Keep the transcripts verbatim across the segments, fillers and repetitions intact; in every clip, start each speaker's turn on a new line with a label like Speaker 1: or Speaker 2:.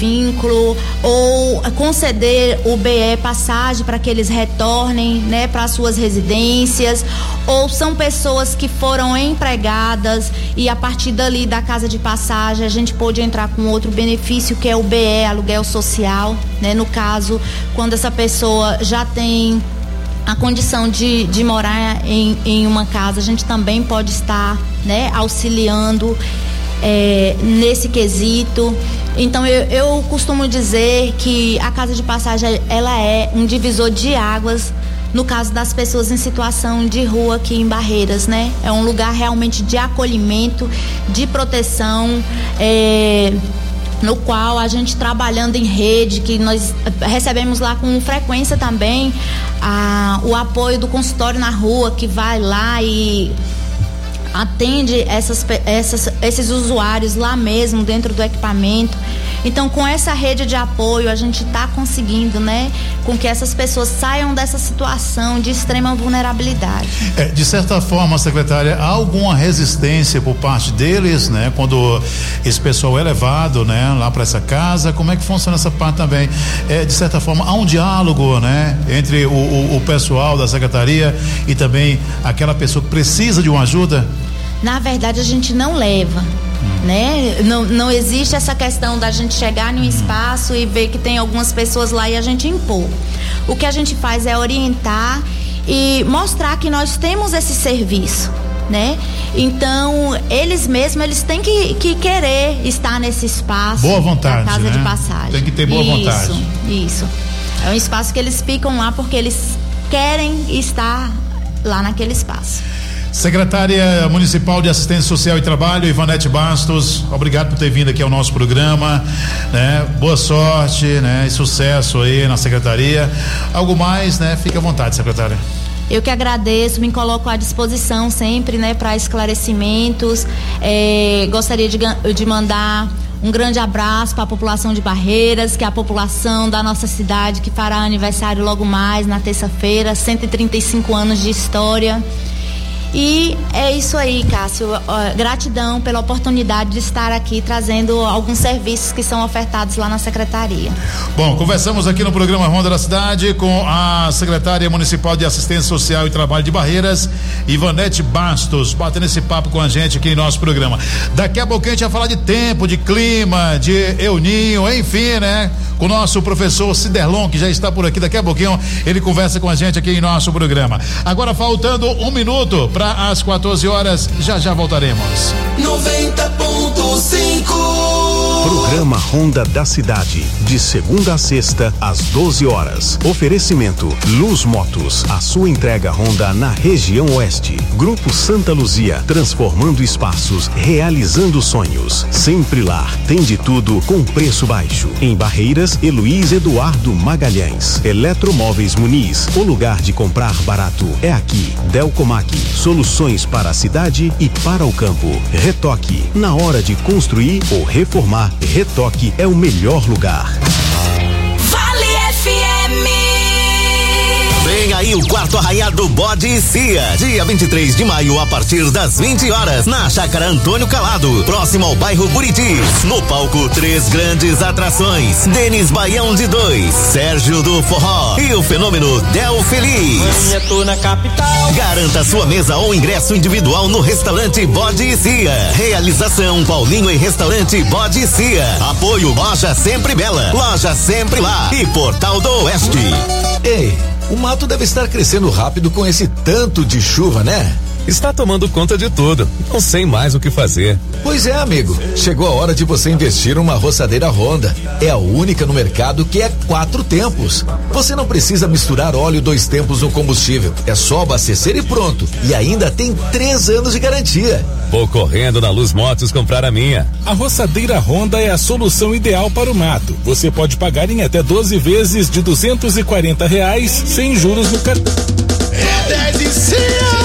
Speaker 1: vínculo ou conceder o B E passagem para que eles retornem, né, para suas residências, ou são pessoas que foram empregadas e a partir dali da casa de passagem a gente pôde entrar com outro benefício que é o B E, aluguel social, né, no caso quando essa pessoa já tem a condição de, de morar em, em uma casa, a gente também pode estar, né, auxiliando É, nesse quesito. Então eu, eu costumo dizer que a casa de passagem ela é um divisor de águas no caso das pessoas em situação de rua aqui em Barreiras, né? É um lugar realmente de acolhimento, de proteção, é, no qual a gente trabalhando em rede, que nós recebemos lá com frequência também a, o apoio do consultório na rua, que vai lá e atende essas, essas, esses usuários lá mesmo dentro do equipamento. Então, com essa rede de apoio, a gente está conseguindo, né, com que essas pessoas saiam dessa situação de extrema vulnerabilidade.
Speaker 2: É, de certa forma, secretária, há alguma resistência por parte deles, né, quando esse pessoal é levado, né, lá para essa casa? Como é que funciona essa parte também? É, de certa forma, há um diálogo, né, entre o, o, o pessoal da secretaria e também aquela pessoa que precisa de uma ajuda?
Speaker 1: Na verdade, a gente não leva, hum. né? Não, não existe essa questão da gente chegar num hum. espaço e ver que tem algumas pessoas lá e a gente impor. O que a gente faz é orientar e mostrar que nós temos esse serviço, né? Então, eles mesmos, eles têm que, que querer estar nesse espaço.
Speaker 2: Boa vontade,
Speaker 1: da casa, né, de passagem.
Speaker 2: Tem que ter boa
Speaker 1: isso,
Speaker 2: vontade.
Speaker 1: Isso, é um espaço que eles ficam lá porque eles querem estar lá naquele espaço.
Speaker 2: Secretária Municipal de Assistência Social e Trabalho, Ivanete Bastos, obrigado por ter vindo aqui ao nosso programa, né? Boa sorte, né? E sucesso aí na secretaria. Algo mais, né? Fique à vontade, secretária.
Speaker 1: Eu que agradeço, me coloco à disposição sempre, né, para esclarecimentos. É, gostaria de, de mandar um grande abraço para a população de Barreiras, que é a população da nossa cidade que fará aniversário logo mais na terça-feira, cento e trinta e cinco anos de história. E é isso aí, Cássio, uh, gratidão pela oportunidade de estar aqui trazendo alguns serviços que são ofertados lá na secretaria.
Speaker 2: Bom, conversamos aqui no programa Ronda da Cidade com a secretária municipal de Assistência Social e Trabalho de Barreiras, Ivanete Bastos, batendo esse papo com a gente aqui em nosso programa. Daqui a pouco a gente vai falar de tempo, de clima, de El Ninho, enfim, né? Com o nosso professor Ciderlon, que já está por aqui, daqui a pouquinho ele conversa com a gente aqui em nosso programa. Agora faltando um minuto para às quatorze horas, já já voltaremos.
Speaker 3: noventa ponto cinco
Speaker 4: Programa Ronda da Cidade, de segunda a sexta, às doze horas. Oferecimento Luz Motos, a sua entrega Honda na região oeste. Grupo Santa Luzia, transformando espaços, realizando sonhos. Sempre lá, tem de tudo com preço baixo. Em Barreiras, Heloís Eduardo Magalhães. Eletromóveis Muniz, o lugar de comprar barato é aqui. Delcomac, soluções para a cidade e para o campo. Retoque, na hora de construir ou reformar, Retoque é o melhor lugar.
Speaker 3: Vale F M.
Speaker 5: Vem aí o quarto arraial do Bode e Cia, dia vinte e três de maio, a partir das vinte horas, na Chácara Antônio Calado, próximo ao bairro Buritis. No palco, três grandes atrações: Denis Baião de dois, Sérgio do Forró e o fenômeno Del Feliz.
Speaker 6: Eu tô na capital.
Speaker 5: Garanta sua mesa ou ingresso individual no restaurante Bode e Cia. Realização Paulinho e Restaurante Bode e Cia. Apoio Loja Sempre Bela, Loja Sempre Lá e Portal do Oeste.
Speaker 7: Ei, o mato deve estar crescendo rápido com esse tanto de chuva, né?
Speaker 8: Está tomando conta de tudo. Não sei mais o que fazer.
Speaker 7: Pois é, amigo. Chegou a hora de você investir numa roçadeira Honda. É a única no mercado que é quatro tempos. Você não precisa misturar óleo dois tempos no combustível. É só abastecer e pronto. E ainda tem três anos de garantia.
Speaker 8: Vou correndo na Luz Motos comprar a minha.
Speaker 9: A roçadeira Honda é a solução ideal para o mato. Você pode pagar em até doze vezes de duzentos e quarenta reais sem juros no cartão.
Speaker 10: É dez e Cia!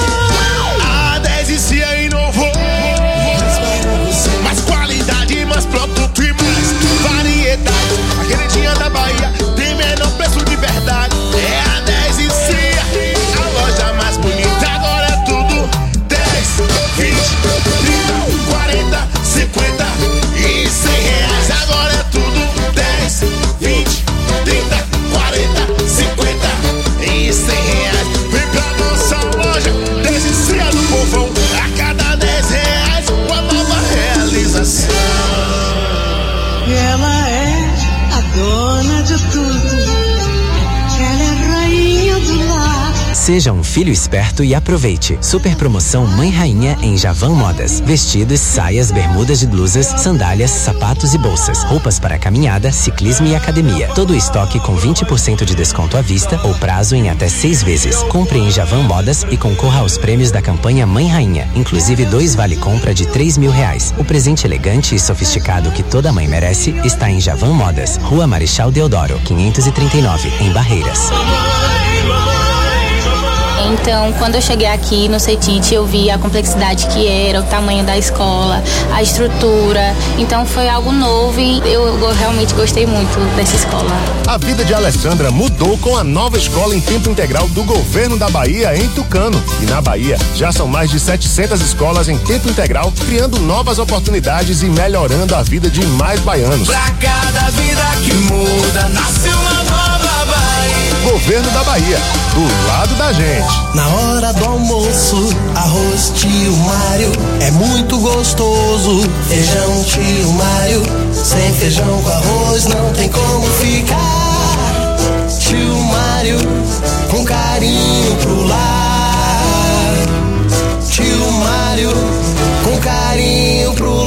Speaker 10: Cia inovou, mais qualidade, mais produto e mais variedade. A queridinha da Bahia tem menor preço de verdade. É a dez e Cia, a loja mais bonita. Agora é tudo dez, vinte, trinta, quarenta, cinquenta e cem reais. Agora é tudo dez.
Speaker 6: dona de tudo, que ela é rainha do lar.
Speaker 11: Seja um filho esperto e aproveite. Super promoção Mãe Rainha em Javan Modas. Vestidos, saias, bermudas e blusas, sandálias, sapatos e bolsas. Roupas para caminhada, ciclismo e academia. Todo o estoque com vinte por cento de desconto à vista ou prazo em até seis vezes. Compre em Javan Modas e concorra aos prêmios da campanha Mãe Rainha. Inclusive dois vale-compra de três mil reais. O presente elegante e sofisticado que toda mãe merece está em Javan Modas. Rua Marechal Deodoro, quinhentos e trinta e nove, em Barreiras.
Speaker 12: Então, quando eu cheguei aqui no CETIT, eu vi a complexidade que era, o tamanho da escola, a estrutura. Então, foi algo novo e eu, eu realmente gostei muito dessa escola.
Speaker 10: A vida de Alessandra mudou com a nova escola em tempo integral do governo da Bahia, em Tucano. E na Bahia, já são mais de setecentas escolas em tempo integral, criando novas oportunidades e melhorando a vida de mais baianos.
Speaker 3: Pra cada vida que muda, nasce uma nova Bahia.
Speaker 10: Governo da Bahia, do lado da gente.
Speaker 13: Na hora do almoço, arroz tio Mário é muito gostoso. Feijão tio Mário, sem feijão com arroz não tem como ficar. Tio Mário, com carinho pro lar. Tio Mário, com carinho pro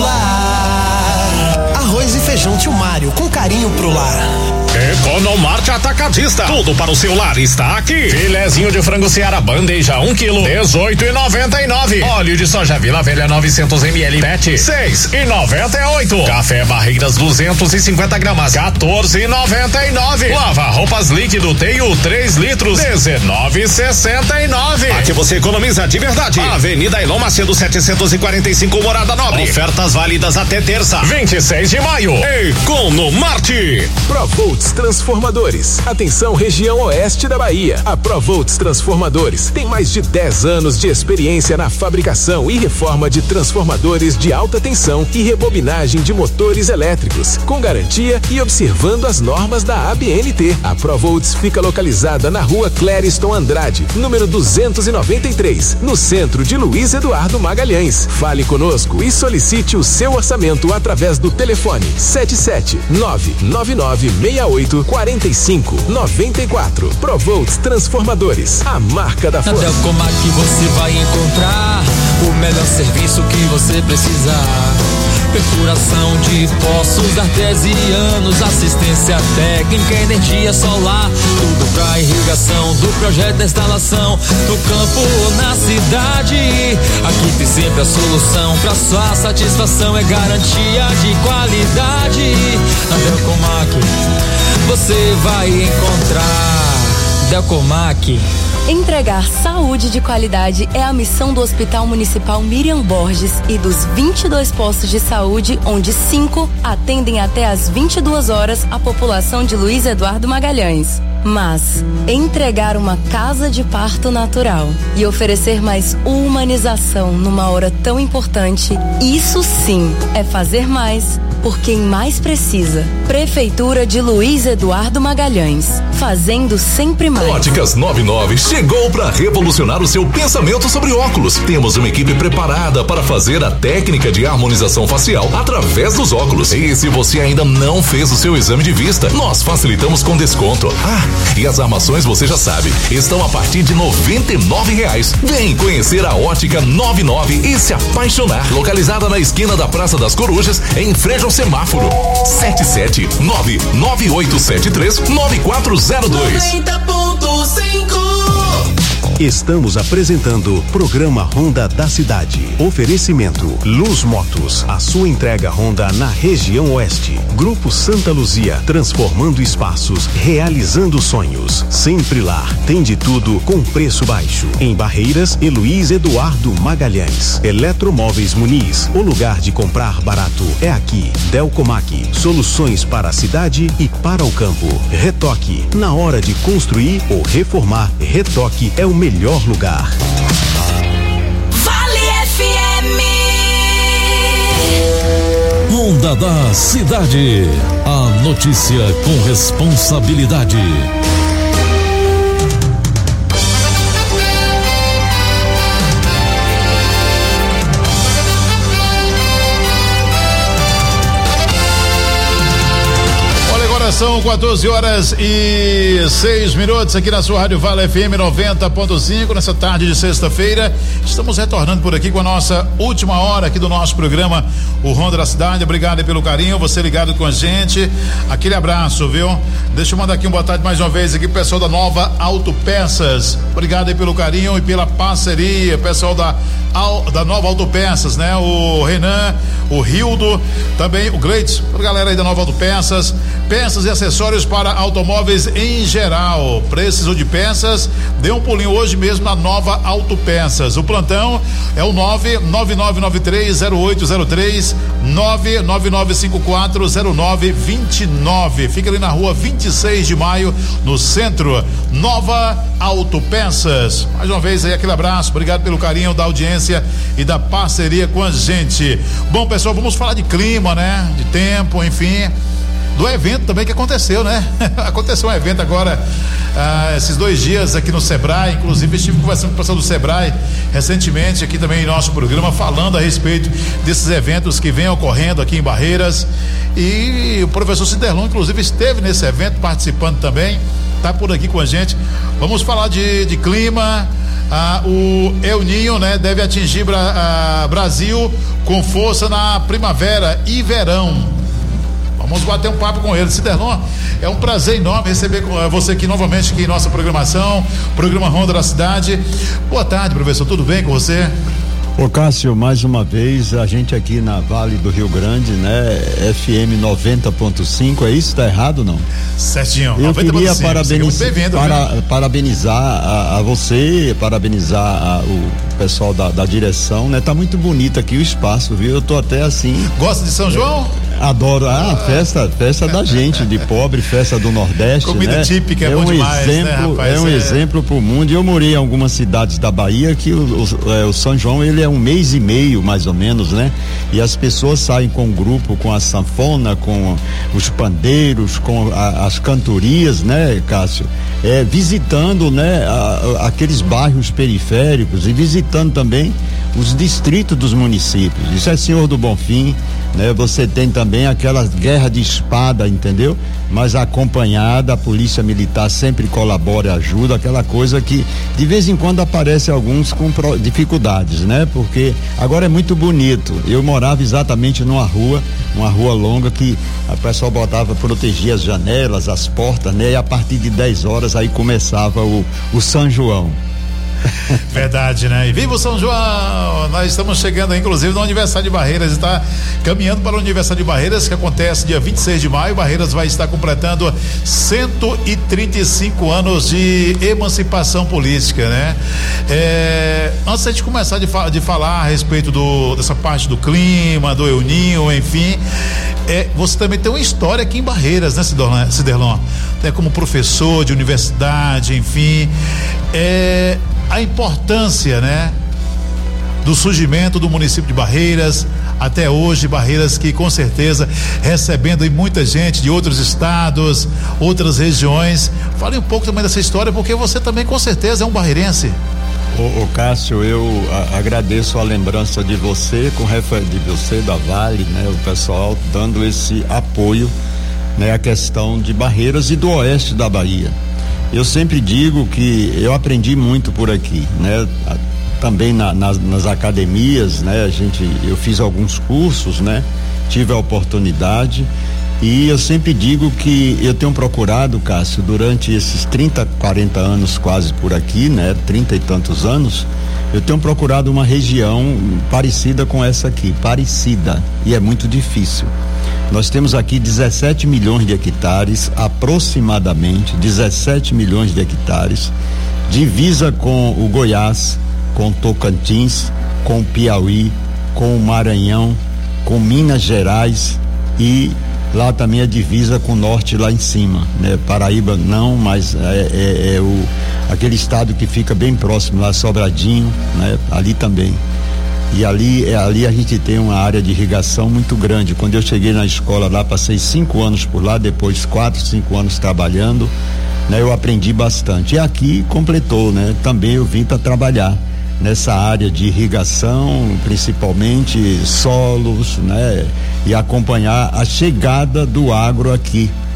Speaker 13: lar. Arroz e feijão tio Mário, com carinho pro lar.
Speaker 14: Economarte Atacadista. Tudo para o seu lar está aqui. Filezinho de frango Seara bandeja um quilo, dezoito e noventa e nove. Óleo de soja Vila Velha novecentos mililitros, PET, seis e noventa e oito. Café Barreiras duzentos e cinquenta gramas, quatorze e noventa e nove. Lava roupas líquido Teio três litros, dezenove e sessenta e nove. Aqui você economiza de verdade. Avenida Elon Macedo setecentos e quarenta e cinco, Morada Nobre. Ofertas válidas até terça, vinte e seis de maio. Economarte.
Speaker 15: ProVolts Transformadores. Atenção, região oeste da Bahia. A ProVolts Transformadores tem mais de dez anos de experiência na fabricação e reforma de transformadores de alta tensão e rebobinagem de motores elétricos, com garantia e observando as normas da A B N T. A ProVolts fica localizada na rua Clériston Andrade, número duzentos e noventa e três, no centro de Luiz Eduardo Magalhães. Fale conosco e solicite o seu orçamento através do telefone sete sete nove nove nove seis oito quatro cinco nove quatro. ProVolts Transformadores, a marca da força.
Speaker 16: Na Delcomac você vai encontrar o melhor serviço que você precisar. Perfuração de poços artesianos, assistência técnica, energia solar, tudo pra irrigação, do projeto da instalação, no campo ou na cidade. Aqui tem sempre a solução, pra sua satisfação é garantia de qualidade. Na Delcomac você vai encontrar. Delcomac.
Speaker 17: Entregar saúde de qualidade é a missão do Hospital Municipal Miriam Borges e dos vinte e dois postos de saúde, onde cinco atendem até às vinte e duas horas a população de Luiz Eduardo Magalhães. Mas entregar uma casa de parto natural e oferecer mais humanização numa hora tão importante, isso sim é fazer mais por quem mais precisa. Prefeitura de Luiz Eduardo Magalhães, fazendo sempre mais.
Speaker 18: Óticas noventa e nove chegou para revolucionar o seu pensamento sobre óculos. Temos uma equipe preparada para fazer a técnica de harmonização facial através dos óculos. E se você ainda não fez o seu exame de vista, nós facilitamos com desconto. Ah, e as armações você já sabe, estão a partir de noventa e nove reais. Vem conhecer a Ótica noventa e nove e se apaixonar. Localizada na esquina da Praça das Corujas, em frente ao semáforo. sete sete nove nove oito sete três nove quatro zero dois.
Speaker 3: noventa ponto cinco.
Speaker 4: Estamos apresentando Programa Honda da Cidade. Oferecimento Luz Motos, a sua entrega Honda na região oeste. Grupo Santa Luzia, transformando espaços, realizando sonhos. Sempre lá, tem de tudo com preço baixo. Em Barreiras e Luiz Eduardo Magalhães. Eletromóveis Muniz, o lugar de comprar barato é aqui. Delcomac, soluções para a cidade e para o campo. Retoque, na hora de construir ou reformar, Retoque é o melhor melhor lugar.
Speaker 3: Vale F M.
Speaker 19: Honda da Cidade. A notícia com responsabilidade.
Speaker 2: Agora são quatorze horas e seis minutos aqui na sua Rádio Vale F M noventa ponto cinco, nessa tarde de sexta-feira. Estamos retornando por aqui com a nossa última hora aqui do nosso programa, o Ronda da Cidade. Obrigado aí pelo carinho, você ligado com a gente. Aquele abraço, viu? Deixa eu mandar aqui um boa tarde mais uma vez aqui pro pessoal da Nova Autopeças. Obrigado aí pelo carinho e pela parceria, pessoal da da Nova Autopeças, né? O Renan, o Rildo, também o Gleitz, a galera aí da Nova Autopeças, peças e acessórios para automóveis em geral. Precisou de peças? Dê um pulinho hoje mesmo na Nova Autopeças. O plantão é o nove nove nove nove três zero oito zero três, nove nove nove cinco quatro zero nove dois nove. Fica ali na rua vinte e seis de maio, no centro. Nova Autopeças. Mais uma vez aí aquele abraço, obrigado pelo carinho da audiência e da parceria com a gente. Bom, pessoal, vamos falar de clima, né? De tempo, enfim, do evento também que aconteceu, né? Aconteceu um evento agora, ah, esses dois dias aqui no Sebrae. Inclusive estive conversando com o pessoal do Sebrae recentemente aqui também em nosso programa, falando a respeito desses eventos que vêm ocorrendo aqui em Barreiras, e o professor Ciderlon inclusive esteve nesse evento participando também, tá por aqui com a gente. Vamos falar de, de clima. Ah, o El Ninho, né, deve atingir Bra, ah, Brasil com força na primavera e verão. Vamos bater um papo com ele. Ciderlon, é um prazer enorme receber você aqui novamente aqui em nossa programação, programa Ronda da Cidade. Boa tarde, professor, tudo bem com você?
Speaker 20: Ô Cássio, mais uma vez, a gente aqui na Vale do Rio Grande, né? F M noventa ponto cinco, é isso? Tá errado não?
Speaker 2: Certinho.
Speaker 20: Eu queria parabeniz,
Speaker 2: é
Speaker 20: para, parabenizar a, a você, parabenizar a, o pessoal da, da direção, né? Tá muito bonito aqui o espaço, viu? Eu tô até assim.
Speaker 2: Gosta de São João?
Speaker 20: Adoro, ah, festa, festa da gente, de pobre, festa do Nordeste,
Speaker 2: comida
Speaker 20: né?
Speaker 2: típica, é,
Speaker 20: é
Speaker 2: bom
Speaker 20: um
Speaker 2: demais,
Speaker 20: exemplo,
Speaker 2: né, rapaz?
Speaker 20: É um
Speaker 2: é...
Speaker 20: exemplo pro mundo. E eu morei em algumas cidades da Bahia que o, o, é, o São João, ele é um mês e meio, mais ou menos, né? E as pessoas saem com o grupo, com a sanfona, com os pandeiros, com a, as cantorias, né, Cássio? É, visitando, né, a, a, aqueles bairros periféricos e visitando também os distritos dos municípios. Isso é Senhor do Bonfim, né? Você tem também aquela guerra de espada, entendeu? Mas acompanhada, a polícia militar sempre colabora e ajuda, aquela coisa que de vez em quando aparece alguns com pro, dificuldades, né? Porque agora é muito bonito. Eu morava exatamente numa rua, uma rua longa que a pessoa botava, protegia as janelas, as portas, né? E a partir de dez horas aí começava o, o São João.
Speaker 2: Verdade, né? E viva o São João! Nós estamos chegando, inclusive, no aniversário de Barreiras. Está caminhando para o aniversário de Barreiras, que acontece dia vinte e seis de maio. Barreiras vai estar completando cento e trinta e cinco anos de emancipação política, né? É, antes de começar de, fa de falar a respeito do, dessa parte do clima, do El Ninho, enfim, é, você também tem uma história aqui em Barreiras, né, Ciderlon? É, como professor de universidade, enfim, é, a importância, né, do surgimento do município de Barreiras até hoje. Barreiras que com certeza recebendo aí muita gente de outros estados, outras regiões. Fale um pouco também dessa história, porque você também com certeza é um barreirense.
Speaker 20: Ô, ô Cássio, eu a, agradeço a lembrança de você, com de você da Vale, né, o pessoal dando esse apoio, né, à questão de Barreiras e do oeste da Bahia. Eu sempre digo que eu aprendi muito por aqui, né? Também na, nas, nas academias, né? A gente, eu fiz alguns cursos, né? Tive a oportunidade e eu sempre digo que eu tenho procurado, Cássio, durante esses trinta, quarenta anos quase por aqui, né? trinta e tantos anos, eu tenho procurado uma região parecida com essa aqui, parecida, e é muito difícil. Nós temos aqui dezessete milhões de hectares, aproximadamente dezessete milhões de hectares, divisa com o Goiás, com Tocantins, com o Piauí, com o Maranhão, com Minas Gerais, e lá também a divisa com o norte lá em cima, né? Paraíba não, mas é, é, é o, aquele estado que fica bem próximo lá, Sobradinho, né? Ali também. E ali, ali a gente tem uma área de irrigação muito grande. Quando eu cheguei na escola lá, passei cinco anos por lá, depois quatro, cinco anos trabalhando, né? Eu aprendi bastante. E aqui completou, né? Também eu vim para trabalhar nessa área de irrigação, principalmente solos, né? E acompanhar a chegada do agro aqui.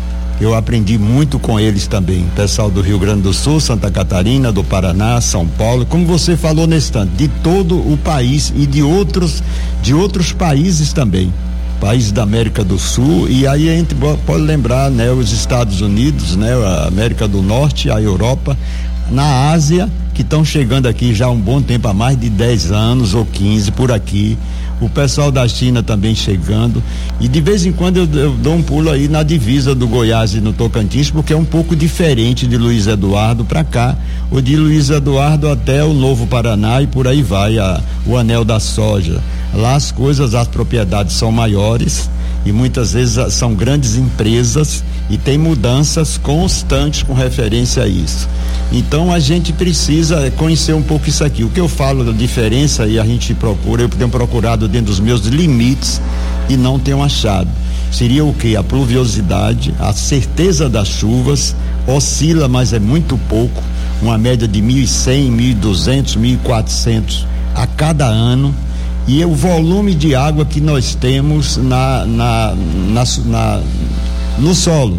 Speaker 20: Eu aprendi muito com eles também, pessoal do Rio Grande do Sul, Santa Catarina, do Paraná, São Paulo, como você falou nesse tanto, de todo o país e de outros, de outros países também, países da América do Sul, e aí a gente pode lembrar, né, os Estados Unidos, né, a América do Norte, a Europa, na Ásia, que estão chegando aqui já há um bom tempo, há mais de dez anos ou quinze por aqui. O pessoal da China também chegando, e de vez em quando eu, eu dou um pulo aí na divisa do Goiás e no Tocantins, porque é um pouco diferente de Luiz Eduardo para cá, ou de Luiz Eduardo até o Novo Paraná e por aí vai, a, o Anel da Soja. Lá as coisas, as propriedades são maiores e muitas vezes são grandes empresas e tem mudanças constantes com referência a isso. Então a gente precisa conhecer um pouco isso aqui. O que eu falo da diferença, e a gente procura, eu tenho procurado dentro dos meus limites e não tenho achado. Seria o que? A pluviosidade, a certeza das chuvas, oscila, mas é muito pouco, uma média de mil e cem, mil e duzentos, mil e quatrocentos a cada ano. E o volume de água que nós temos na, na, na, na no solo.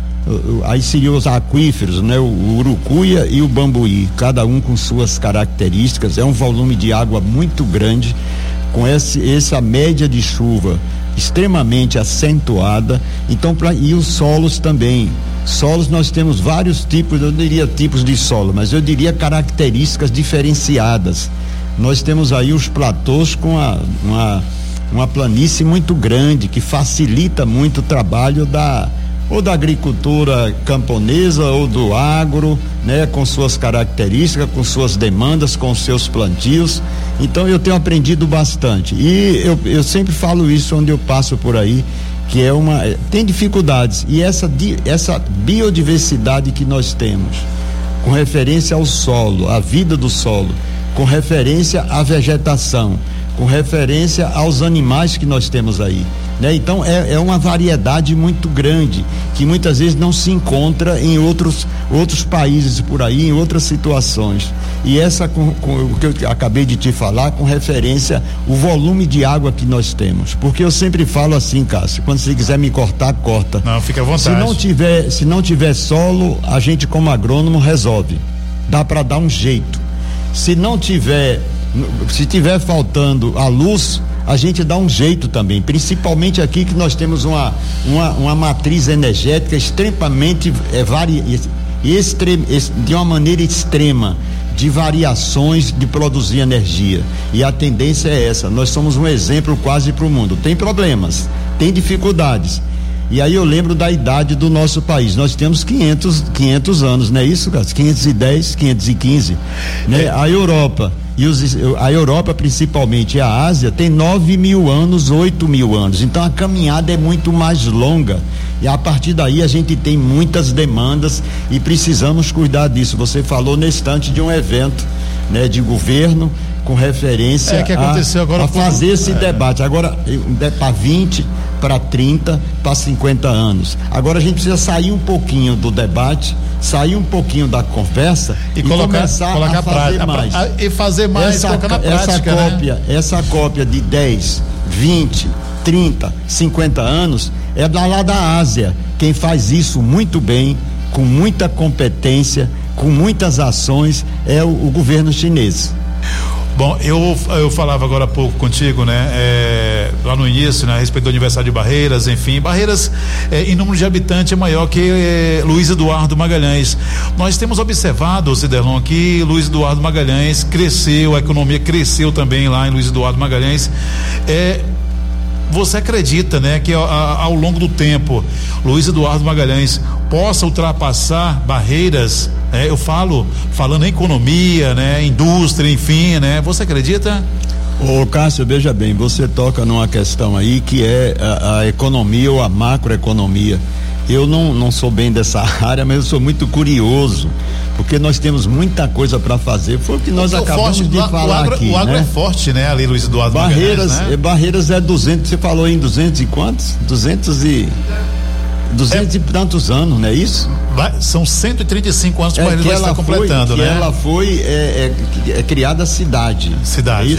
Speaker 20: Aí seriam os aquíferos, né? O, o Urucuia e o Bambuí, cada um com suas características. É um volume de água muito grande, com esse, essa média de chuva extremamente acentuada. Então, pra, e os solos também. Solos nós temos vários tipos, eu diria tipos de solo, mas eu diria características diferenciadas. Nós temos aí os platôs com a, uma, uma planície muito grande, que facilita muito o trabalho da ou da agricultura camponesa ou do agro, né, com suas características, com suas demandas, com seus plantios. Então eu tenho aprendido bastante e eu, eu sempre falo isso onde eu passo por aí, que é uma, tem dificuldades, e essa, essa biodiversidade que nós temos, com referência ao solo, à vida do solo, com referência à vegetação, com referência aos animais que nós temos aí, né? Então é, é uma variedade muito grande que muitas vezes não se encontra em outros outros países por aí, em outras situações. E essa com, com o que eu acabei de te falar, com referência o volume de água que nós temos, porque eu sempre falo assim, Cássio, quando você quiser me cortar, corta.
Speaker 2: Não, fica à vontade.
Speaker 20: Se não tiver, se não tiver solo, a gente como agrônomo resolve. Dá para dar um jeito. Se não tiver, se tiver faltando a luz, a gente dá um jeito também, principalmente aqui que nós temos uma uma, uma matriz energética extremamente é, vari, extrem, de uma maneira extrema de variações de produzir energia, e a tendência é essa. Nós somos um exemplo quase para o mundo. Tem problemas, tem dificuldades. E aí eu lembro da idade do nosso país. Nós temos quinhentos, quinhentos anos, não é isso, cara? quinhentos e dez, quinhentos e quinze, né? É. A Europa e os, a Europa principalmente e a Ásia tem nove mil anos, oito mil anos. Então a caminhada é muito mais longa. E a partir daí a gente tem muitas demandas e precisamos cuidar disso. Você falou na estante de um evento, né, de governo com referência
Speaker 2: é, que aconteceu
Speaker 20: a,
Speaker 2: agora
Speaker 20: a fazer por... esse
Speaker 2: é.
Speaker 20: debate. Agora, para vinte, para trinta, para cinquenta anos. Agora a gente precisa sair um pouquinho do debate, sair um pouquinho da conversa e, e colocar, começar
Speaker 2: colocar
Speaker 20: a fazer
Speaker 2: pra,
Speaker 20: mais.
Speaker 2: A, a, e fazer mais,
Speaker 20: essa,
Speaker 2: colocar na prática,
Speaker 20: essa cópia, né? Essa cópia de dez, vinte, trinta, cinquenta anos é da lá da Ásia. Quem faz isso muito bem, com muita competência, com muitas ações, é o, o governo chinês.
Speaker 2: Bom, eu, eu falava agora há pouco contigo, né? É, lá no início, né? A respeito do aniversário de Barreiras, enfim, Barreiras é, em número de habitantes é maior que é, Luiz Eduardo Magalhães. Nós temos observado, Cidelon, que Luiz Eduardo Magalhães cresceu, a economia cresceu também lá em Luiz Eduardo Magalhães. É, você acredita, né, que a, a, ao longo do tempo Luiz Eduardo Magalhães possa ultrapassar barreiras, né? Eu falo, falando em economia, né, indústria, enfim, né? Você acredita?
Speaker 20: Ô Cássio, veja bem, você toca numa questão aí que é a, a economia ou a macroeconomia. Eu não, não sou bem dessa área, mas eu sou muito curioso, porque nós temos muita coisa para fazer. Foi o que nós porque acabamos forte, de lá, falar
Speaker 2: o agro,
Speaker 20: aqui.
Speaker 2: O agro
Speaker 20: né?
Speaker 2: é forte, né? Ali, Luiz Eduardo
Speaker 20: Barreiras,
Speaker 2: Magalhães, né?
Speaker 20: Barreiras é duzentos, você falou em duzentos e quantos? duzentos e duzentos é, e tantos anos, não é isso?
Speaker 2: Vai, são cento e trinta e cinco anos que
Speaker 20: é,
Speaker 2: Barreiras
Speaker 20: que
Speaker 2: está completando,
Speaker 20: foi,
Speaker 2: né?
Speaker 20: Que ela foi é, é, é criada cidade.
Speaker 2: Cidade,
Speaker 20: é
Speaker 2: né?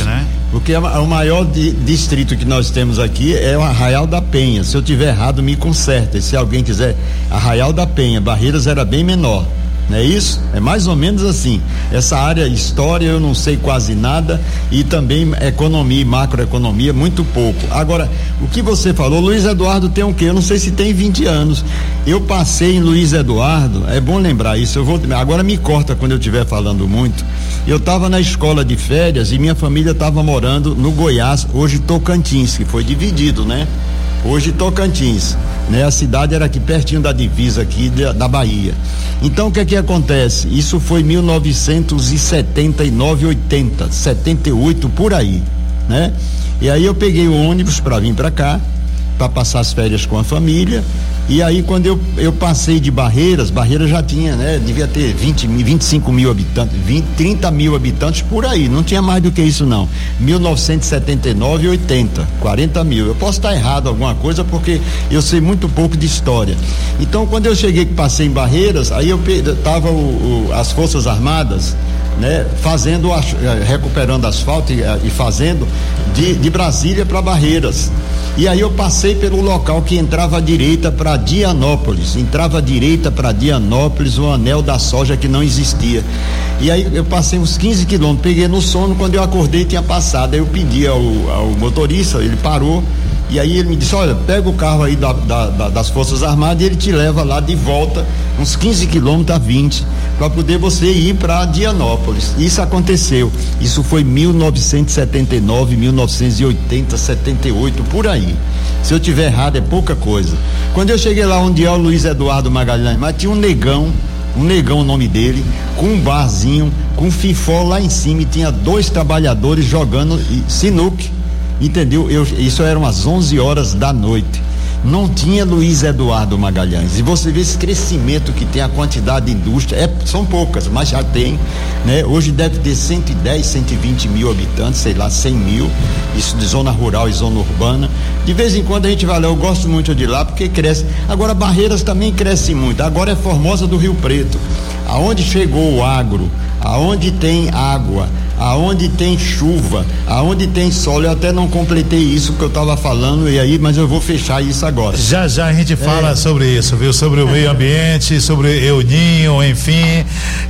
Speaker 20: Porque a, o maior di, distrito que nós temos aqui é o Arraial da Penha. Se eu tiver errado, me conserta. E se alguém quiser, Arraial da Penha, Barreiras era bem menor. Não é isso? É mais ou menos assim. Essa área história eu não sei quase nada e também economia e macroeconomia muito pouco. Agora, o que você falou, Luiz Eduardo tem o quê? Eu não sei se tem vinte anos. Eu passei em Luiz Eduardo, é bom lembrar isso, eu vou, agora me corta quando eu estiver falando muito. Eu estava na escola de férias e minha família estava morando no Goiás, hoje Tocantins, que foi dividido, né? Hoje Tocantins, né? A cidade era aqui pertinho da divisa aqui da, da Bahia. Então o que é que acontece? Isso foi mil novecentos e setenta e nove, oitenta, setenta e oito por aí, né? E aí eu peguei o ônibus para vir para cá, para passar as férias com a família. E aí quando eu, eu passei de Barreiras, Barreiras já tinha, né? Devia ter vinte, vinte e cinco mil habitantes, vinte, trinta mil habitantes por aí, não tinha mais do que isso não. mil novecentos e setenta e nove, oitenta, quarenta mil. Eu posso estar errado alguma coisa porque eu sei muito pouco de história. Então quando eu cheguei que passei em Barreiras, aí eu tava o, o, as Forças Armadas, né, fazendo, recuperando asfalto e, e fazendo de, de Brasília para Barreiras. E aí eu passei pelo local que entrava à direita para Dianópolis, entrava à direita para Dianópolis, o anel da soja que não existia. E aí eu passei uns quinze quilômetros, peguei no sono, quando eu acordei tinha passado. Aí eu pedi ao, ao motorista, ele parou. E aí ele me disse, olha, pega o carro aí da, da, da, das Forças Armadas e ele te leva lá de volta, uns quinze quilômetros a vinte, para poder você ir para Dianópolis. Isso aconteceu. Isso foi mil novecentos e setenta e nove, mil novecentos e oitenta, setenta e oito, por aí. Se eu tiver errado, é pouca coisa. Quando eu cheguei lá onde é o Luiz Eduardo Magalhães, mas tinha um negão, um negão o nome dele, com um barzinho, com um fifó lá em cima, e tinha dois trabalhadores jogando sinuque. Entendeu? Eu, isso eram às onze horas da noite. Não tinha Luiz Eduardo Magalhães. E você vê esse crescimento que tem, a quantidade de indústria, é, são poucas, mas já tem, né? Hoje deve ter cento e dez, cento e vinte mil habitantes, sei lá, cem mil, isso de zona rural e zona urbana. De vez em quando a gente vai lá, eu gosto muito de lá porque cresce. Agora Barreiras também cresce muito. Agora é Formosa do Rio Preto. Aonde chegou o agro, aonde tem água, aonde tem chuva, aonde tem sol, eu até não completei isso que eu estava falando, e aí, mas eu vou fechar isso agora.
Speaker 2: Já já a gente fala
Speaker 20: é.
Speaker 2: sobre isso, viu? Sobre o meio ambiente, sobre El Ninho, enfim,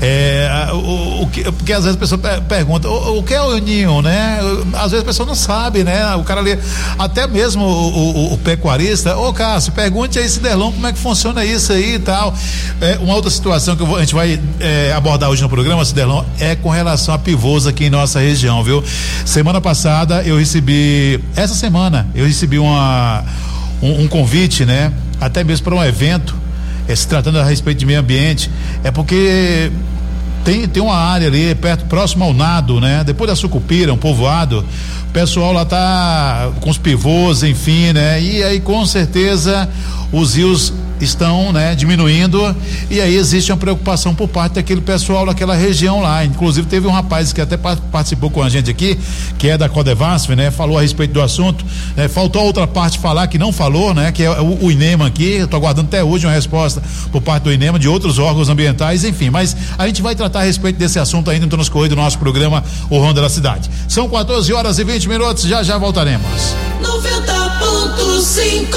Speaker 2: é, o, o que, porque às vezes a pessoa pergunta, o, o que é o El Ninho, né? Às vezes a pessoa não sabe, né? O cara ali, até mesmo o, o, o pecuarista, ô Cássio, pergunte aí, Ciderlon, como é que funciona isso aí e tal. É, uma outra situação que eu vou, a gente vai é, abordar hoje no programa, Ciderlon, é com relação a pivôs aqui em nossa região, viu? Semana passada eu recebi, essa semana eu recebi uma um, um convite, né? Até mesmo para um evento, é, se tratando a respeito de meio ambiente, é porque tem tem uma área ali perto, próximo ao Nado, né? Depois da Sucupira, um povoado, o pessoal lá tá com os pivôs, enfim, né? E aí com certeza os rios estão, né, diminuindo, e aí existe uma preocupação por parte daquele pessoal daquela região lá. Inclusive teve um rapaz que até participou com a gente aqui, que é da Codevasf, né, falou a respeito do assunto, né, faltou outra parte falar que não falou, né, que é o, o INEMA aqui. Eu tô aguardando até hoje uma resposta por parte do INEMA, de outros órgãos ambientais, enfim, mas a gente vai tratar a respeito desse assunto ainda no transcorrer do nosso programa O Ronda da Cidade. São quatorze horas e vinte minutos, já já voltaremos.
Speaker 3: noventa ponto cinco.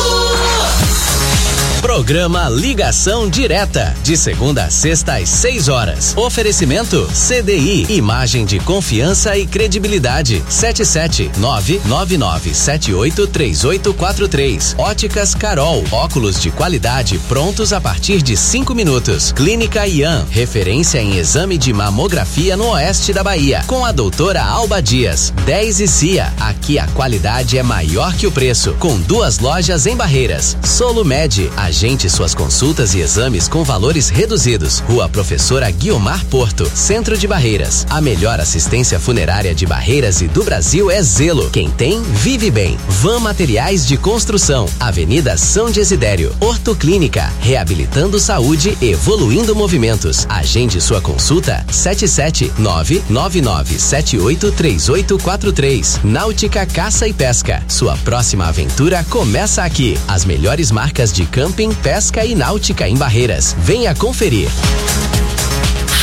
Speaker 11: Programa Ligação Direta, de segunda a sexta às seis horas. Oferecimento C D I, imagem de confiança e credibilidade. sete sete nove nove nove sete oito três oito quatro três. Óticas Carol, óculos de qualidade prontos a partir de cinco minutos. Clínica Ian, referência em exame de mamografia no oeste da Bahia, com a doutora Alba Dias. dez e C I A, aqui a qualidade é maior que o preço, com duas lojas em Barreiras. Solumed, agende suas consultas e exames com valores reduzidos. Rua Professora Guiomar Porto, Centro de Barreiras. A melhor assistência funerária de Barreiras e do Brasil é Zelo. Quem tem, vive bem. Van Materiais de Construção, Avenida São Desidério. Ortoclínica, reabilitando saúde, evoluindo movimentos. Agende sua consulta sete sete nove nove nove sete oito três oito quatro três. Náutica Caça e Pesca, sua próxima aventura começa aqui. As melhores marcas de camping, pesca e náutica em Barreiras. Venha conferir.
Speaker 3: Rádio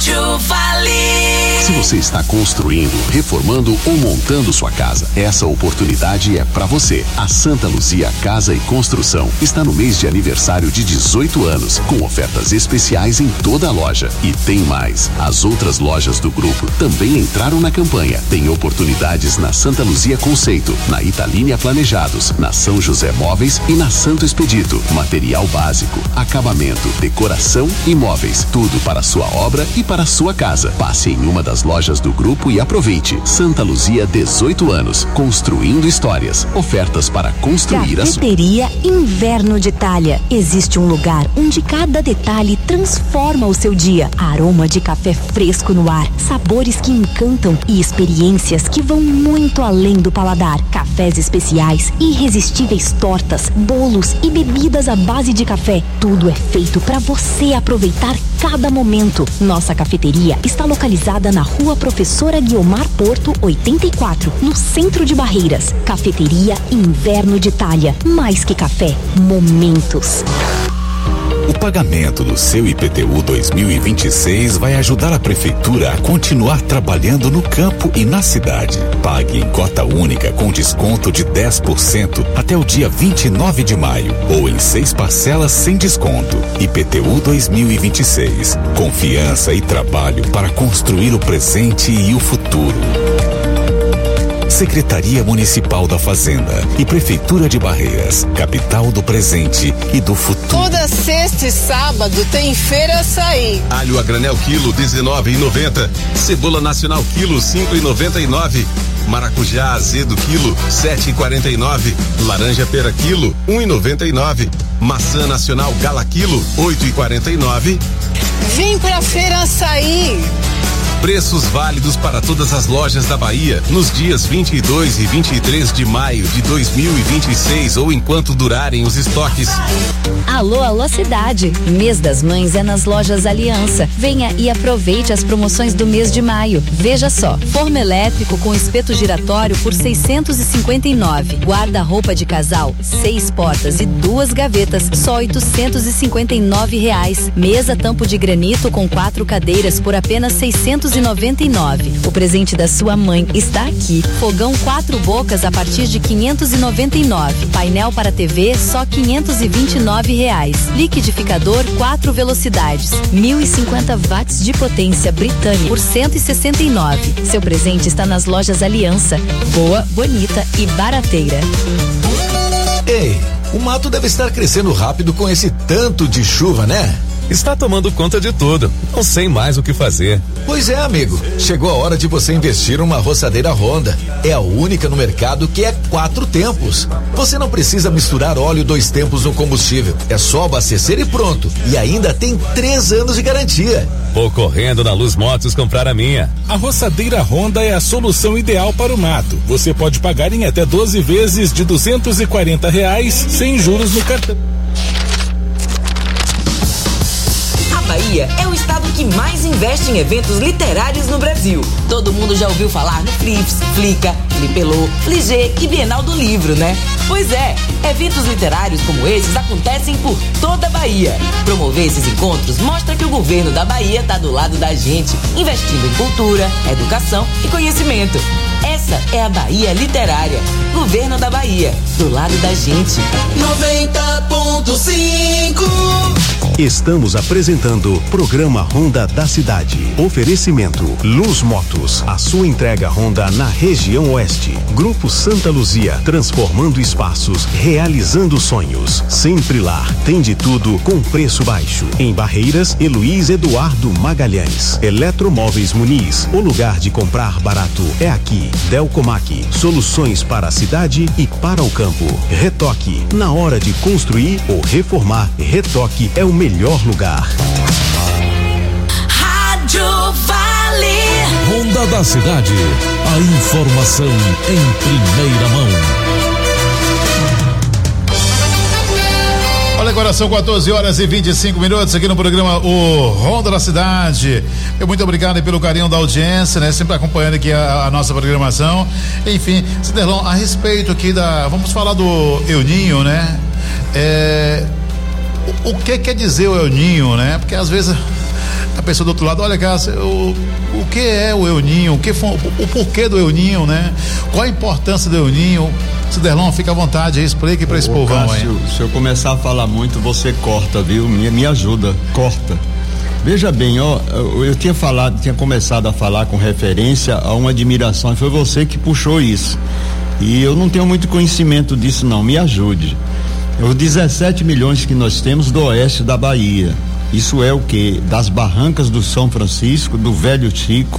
Speaker 3: Rádio Vale.
Speaker 21: Se você está construindo, reformando ou montando sua casa, essa oportunidade é para você. A Santa Luzia Casa e Construção está no mês de aniversário de dezoito anos, com ofertas especiais em toda a loja. E tem mais. As outras lojas do grupo também entraram na campanha. Tem oportunidades na Santa Luzia Conceito, na Italínia Planejados, na São José Móveis e na Santo Expedito. Material básico, acabamento, decoração e móveis. Tudo para a sua obra e para a sua casa. Passe em uma das lojas do grupo e aproveite. Santa Luzia, dezoito anos. Construindo histórias. Ofertas para construir a sua.
Speaker 22: Cafeteria Inverno de Itália. Existe um lugar onde cada detalhe transforma o seu dia. Aroma de café fresco no ar, sabores que encantam e experiências que vão muito além do paladar. Cafés especiais, irresistíveis tortas, bolos e bebidas à base de café. Tudo é feito para você aproveitar cada momento. Nossa cafeteria está localizada na Rua Professora Guiomar Porto, oitenta e quatro, no centro de Barreiras. Cafeteria Inverno de Itália. Mais que café, momentos.
Speaker 23: O pagamento do seu I P T U dois mil e vinte e seis vai ajudar a prefeitura a continuar trabalhando no campo e na cidade. Pague em cota única com desconto de dez por cento até o dia vinte e nove de maio ou em seis parcelas sem desconto. I P T U dois mil e vinte e seis. Confiança e trabalho para construir o presente e o futuro. Secretaria Municipal da Fazenda e Prefeitura de Barreiras, capital do presente e do futuro.
Speaker 24: Toda sexta e sábado tem Feira Açaí.
Speaker 25: Alho a granel quilo dezenove e noventa. Cebola nacional quilo cinco e noventa e nove. Maracujá azedo quilo sete e quarenta e nove. Laranja pera quilo um e noventa e nove. Maçã nacional gala quilo oito e quarenta e nove.
Speaker 24: Vem pra Feira Açaí.
Speaker 25: Preços válidos para todas as lojas da Bahia nos dias vinte e dois e vinte e três de maio de dois mil e vinte e seis ou enquanto durarem os estoques.
Speaker 17: Alô, alô cidade. Mês das Mães é nas lojas Aliança. Venha e aproveite as promoções do mês de maio. Veja só, forno elétrico com espeto giratório por seiscentos e cinquenta e nove. Guarda-roupa de casal, seis portas e duas gavetas, só oitocentos e cinquenta e nove reais. Mesa tampo de granito com quatro cadeiras por apenas seiscentos e noventa e nove. O presente da sua mãe está aqui. Fogão quatro bocas a partir de quinhentos e noventa e nove. Painel para T V só quinhentos e vinte e nove reais. Liquidificador quatro velocidades, mil e cinquenta watts de potência britânica por cento e sessenta e nove. Seu presente está nas lojas Aliança. Boa, bonita e barateira.
Speaker 7: Ei, o mato deve estar crescendo rápido com esse tanto de chuva, né?
Speaker 8: Está tomando conta de tudo. Não sei mais o que fazer.
Speaker 7: Pois é, amigo. Chegou a hora de você investir numa roçadeira Honda. É a única no mercado que é quatro tempos. Você não precisa misturar óleo dois tempos no combustível. É só abastecer e pronto. E ainda tem três anos de garantia.
Speaker 8: Vou correndo na Luz Motos comprar a minha.
Speaker 9: A roçadeira Honda é a solução ideal para o mato. Você pode pagar em até doze vezes de duzentos e quarenta reais sem juros no cartão.
Speaker 26: Bahia é o estado que mais investe em eventos literários no Brasil. Todo mundo já ouviu falar no Flips, Flica, Flipelô, Fligê e Bienal do Livro, né? Pois é, eventos literários como esses acontecem por toda a Bahia. Promover esses encontros mostra que o governo da Bahia está do lado da gente, investindo em cultura, educação e conhecimento. Essa é a Bahia Literária. Governo da Bahia, do lado da gente.
Speaker 3: noventa ponto cinco.
Speaker 4: Estamos apresentando Programa Honda da Cidade. Oferecimento Luz Motos, a sua entrega Honda na região oeste. Grupo Santa Luzia, transformando espaços, realizando sonhos. Sempre lá, tem de tudo com preço baixo. Em Barreiras, Heloís Eduardo Magalhães. Eletromóveis Muniz, o lugar de comprar barato é aqui. Delcomac, soluções para a cidade e para o campo. Retoque, na hora de construir ou reformar, Retoque é o melhor lugar.
Speaker 3: Rádio Vale.
Speaker 19: Honda da Cidade. A informação em primeira mão.
Speaker 2: Olha, agora são quatorze horas e vinte e cinco minutos aqui no programa O Honda da Cidade. Eu muito obrigado pelo carinho da audiência, né? Sempre acompanhando aqui a, a nossa programação. Enfim, Ciderlon, a respeito aqui da, vamos falar do El Ninho, né? É, o, o que quer dizer o El Ninho, né? Porque às vezes a pessoa do outro lado, olha, Cássio, o, o que é o El Ninho, o, que foi, o, o porquê do El Ninho, né? Qual a importância do El Ninho? Ciderlon, fica à vontade, explique para esse povão aí.
Speaker 20: Se eu começar a falar muito, você corta, viu? Me, me ajuda, corta. Veja bem, ó, eu tinha falado, tinha começado a falar com referência a uma admiração, e foi você que puxou isso. E eu não tenho muito conhecimento disso, não, me ajude. Os dezessete milhões que nós temos do oeste da Bahia, isso é o que? Das barrancas do São Francisco, do Velho Chico,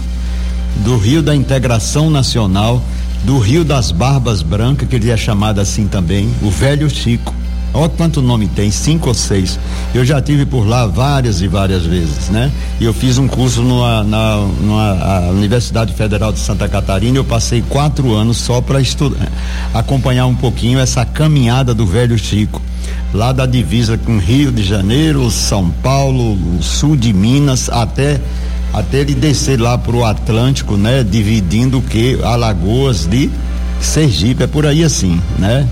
Speaker 20: do Rio da Integração Nacional, do Rio das Barbas Brancas, que ele é chamado assim também, o Velho Chico. Olha quanto nome tem, cinco ou seis. Eu já tive por lá várias e várias vezes, né? E eu fiz um curso numa, na, numa Universidade Federal de Santa Catarina. Eu passei quatro anos só para estudar, acompanhar um pouquinho essa caminhada do Velho Chico, lá da divisa com Rio de Janeiro, São Paulo, sul de Minas, até até ele descer lá pro Atlântico, né? Dividindo o que? Alagoas de Sergipe, é por aí assim, né?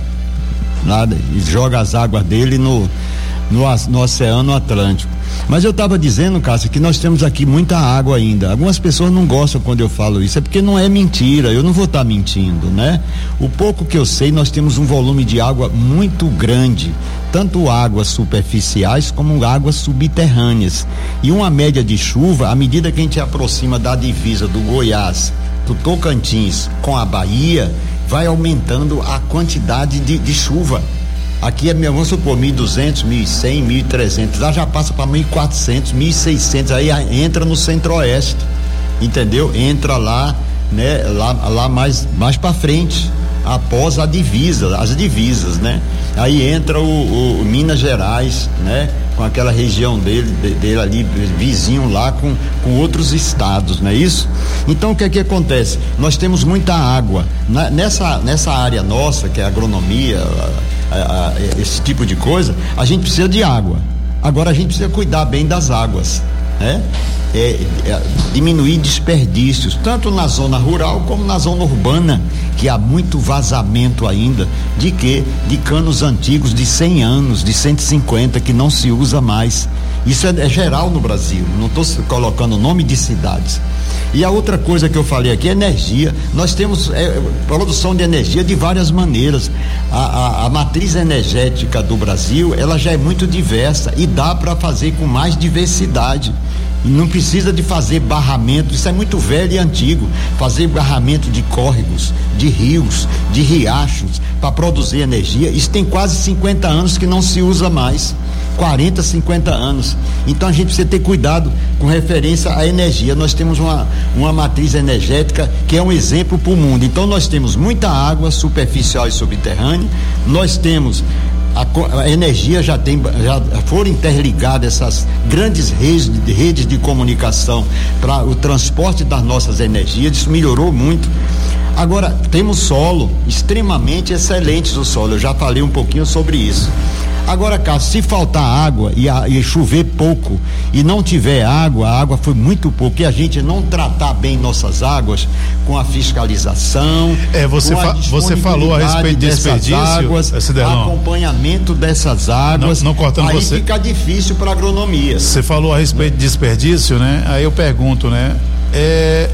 Speaker 20: Nada, e joga as águas dele no, no, no Oceano Atlântico. Mas eu estava dizendo, Cássio, que nós temos aqui muita água ainda. Algumas pessoas não gostam quando eu falo isso, é porque não é mentira, eu não vou estar tá mentindo, né? O pouco que eu sei, nós temos um volume de água muito grande, tanto águas superficiais como águas subterrâneas. E uma média de chuva, à medida que a gente aproxima da divisa do Goiás, do Tocantins com a Bahia, vai aumentando a quantidade de, de chuva. Aqui é, vamos supor, mil e duzentos, mil e cem, mil e trezentos, lá já passa para mil e quatrocentos, mil e seiscentos, aí entra no Centro-Oeste, entendeu? Entra lá, né? Lá, lá mais, mais para frente, após a divisa, as divisas, né? Aí entra o, o Minas Gerais, né? Com aquela região dele, dele ali, vizinho lá com, com outros estados, não é isso? Então o que é que acontece? Nós temos muita água. Na, nessa, nessa área nossa, que é a agronomia, a, a, a, esse tipo de coisa, a gente precisa de água. Agora a gente precisa cuidar bem das águas, né? É, é, diminuir desperdícios, tanto na zona rural como na zona urbana, que há muito vazamento ainda de que? De canos antigos de cem anos, de cento e cinquenta, que não se usa mais. Isso é, é geral no Brasil, não estou colocando nome de cidades. E a outra coisa que eu falei aqui é energia. Nós temos é, produção de energia de várias maneiras. A, a, a matriz energética do Brasil, ela já é muito diversa e dá para fazer com mais diversidade. E não precisa de fazer barramento, isso é muito velho e antigo. Fazer barramento de córregos, de rios, de riachos para produzir energia, isso tem quase cinquenta anos que não se usa mais. quarenta, cinquenta anos. Então a gente precisa ter cuidado com referência à energia. Nós temos uma, uma matriz energética que é um exemplo para o mundo. Então nós temos muita água superficial e subterrânea, nós temos a, a energia, já tem, já foram interligadas essas grandes redes, redes de comunicação para o transporte das nossas energias, isso melhorou muito. Agora, temos solo extremamente excelentes, o solo, eu já falei um pouquinho sobre isso. Agora, Cássio, se faltar água e, a, e chover pouco e não tiver água, a água foi muito pouco, e a gente não tratar bem nossas águas com a fiscalização.
Speaker 2: É, você, fa você falou a respeito de desperdício,
Speaker 20: águas, acompanhamento dessas águas.
Speaker 2: Não, não cortando
Speaker 20: aí
Speaker 2: você.
Speaker 20: Fica difícil para a agronomia.
Speaker 2: Você falou a respeito de desperdício, né? Aí eu pergunto, né? É,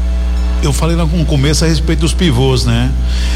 Speaker 2: eu falei no começo a respeito dos pivôs, né?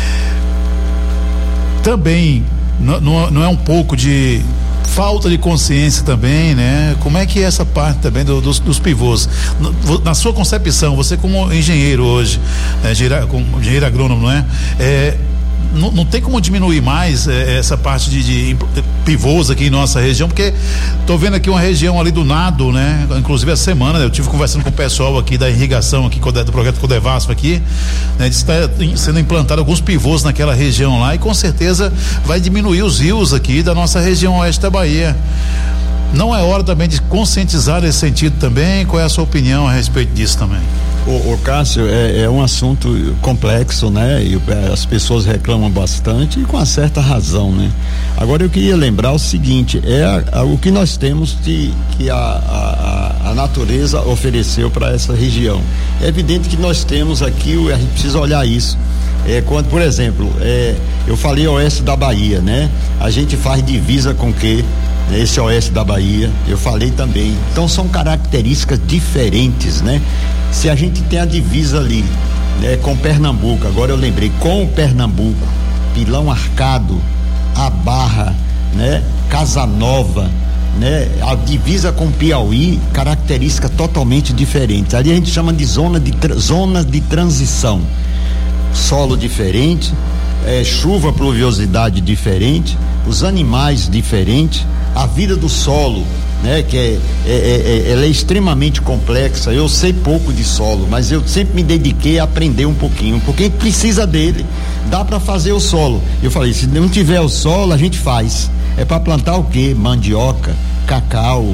Speaker 2: Também Não, não é um pouco de falta de consciência também, né? Como é que é essa parte também do, dos, dos pivôs? Na sua concepção, você como engenheiro hoje, é, engenheiro, como engenheiro agrônomo, não é? É Não, não tem como diminuir mais é, essa parte de, de pivôs aqui em nossa região, porque tô vendo aqui uma região ali do Nado, né? Inclusive essa semana, né, eu tive conversando com o pessoal aqui da irrigação aqui do projeto Codevasf aqui, né? Está sendo implantado alguns pivôs naquela região lá e com certeza vai diminuir os rios aqui da nossa região oeste da Bahia. Não é hora também de conscientizar nesse sentido também? Qual é a sua opinião a respeito disso também?
Speaker 20: O, o Cássio, é, é um assunto complexo, né? E as pessoas reclamam bastante e com uma certa razão, né? Agora eu queria lembrar o seguinte, é a, a, o que nós temos de, que a, a, a natureza ofereceu para essa região. É evidente que nós temos aqui, a gente precisa olhar isso. É, quando, por exemplo, é, eu falei oeste da Bahia, né? A gente faz divisa com quê? esse oeste da Bahia, eu falei também. Então são características diferentes, né? Se a gente tem a divisa ali, né, com Pernambuco, agora eu lembrei, com Pernambuco, Pilão Arcado, a Barra, né? Casa Nova, né? A divisa com Piauí, características totalmente diferentes. Ali a gente chama de zona de, zona de transição. Solo diferente, é, chuva, pluviosidade diferente, os animais diferentes, a vida do solo, né? Que é, é, é, ela é extremamente complexa. Eu sei pouco de solo, mas eu sempre me dediquei a aprender um pouquinho, porque a gente precisa dele. Dá para fazer o solo. Eu falei, se não tiver o solo, a gente faz. É para plantar o quê? Mandioca, cacau,